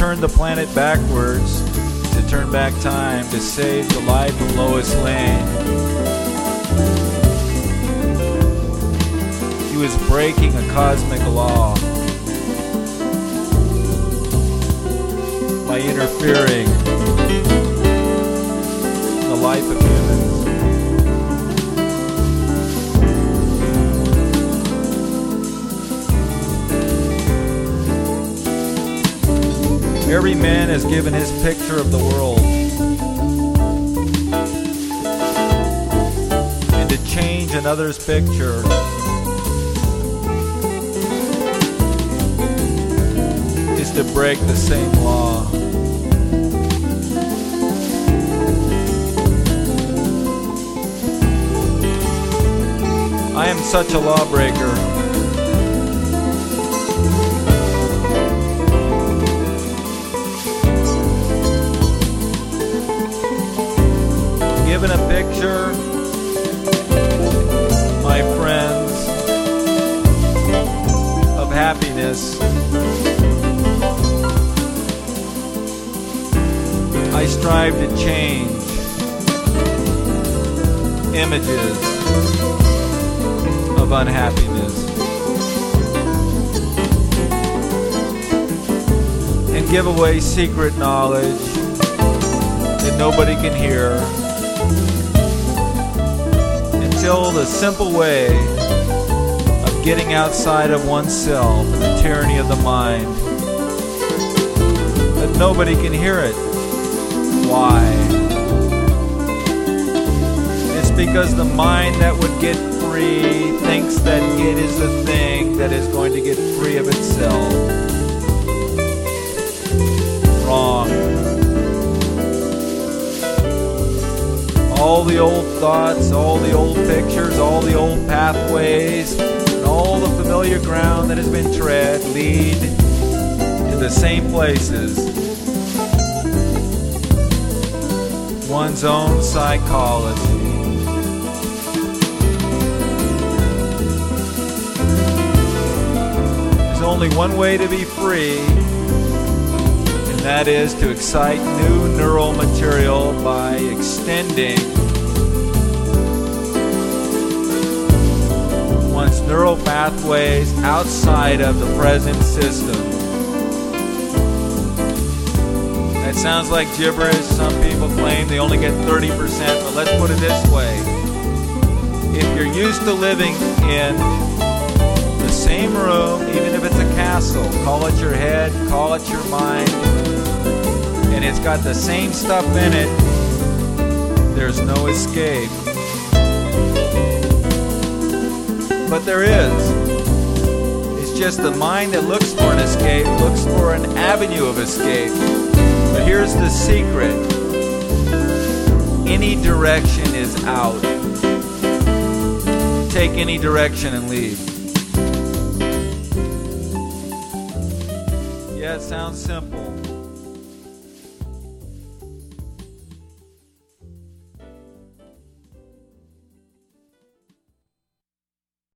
turned the planet backwards to turn back time to save the life of Lois Lane. He was breaking a cosmic law by interfering in the life of humans. Every man is given his picture of the world, and to change another's picture is to break the same law. I am such a lawbreaker. Given a picture, my friends, of happiness, I strive to change images of unhappiness and give away secret knowledge that nobody can hear, until the simple way of getting outside of oneself and the tyranny of the mind, that nobody can hear it. Why? It's because the mind that would get free thinks that it is the thing that is going to get free of itself. Wrong. All the old thoughts, all the old pictures, all the old pathways, and all the familiar ground that has been tread lead to the same places. One's own psychology. There's only one way to be free, and that is to excite new neural material by extending one's neural pathways outside of the present system. That sounds like gibberish. Some people claim they only get 30%, but let's put it this way. If you're used to living in the same room, even if it's a castle, call it your head, call it your mind, and it's got the same stuff in it, there's no escape. But there is. It's just the mind that looks for an escape, looks for an avenue of escape. But here's the secret. Any direction is out. Take any direction and leave. Yeah, it sounds simple.